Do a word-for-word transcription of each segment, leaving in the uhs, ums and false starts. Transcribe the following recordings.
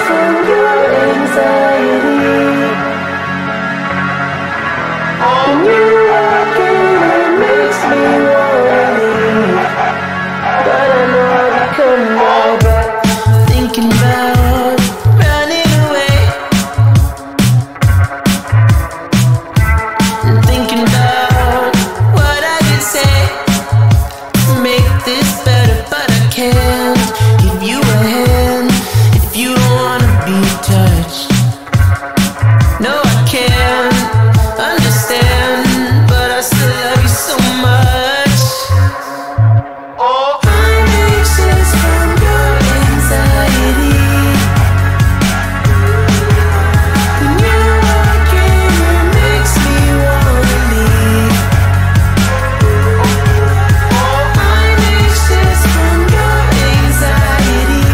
from your anxiety. When you walk in, it makes me wanna leave, but I know I'll be coming right back. Thinking about running away, and thinking about what I could say to make this better, but I can't give you a hand if you don't wanna be touched. No, I can't understand, but I still love you so much. Oh, I'm anxious from your anxiety. When you walk in, it makes me wanna leave. I'm anxious from your anxiety.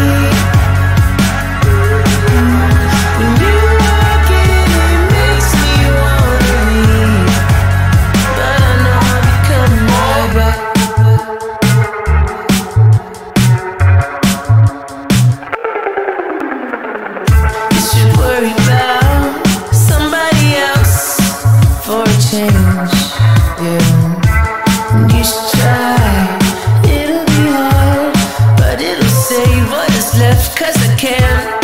When you walk in, it makes me wanna leave, but I know I'll be coming right back. You should worry about somebody else for a change, yeah. And you should try. It'll be hard, but it'll save what is left, 'cause I can't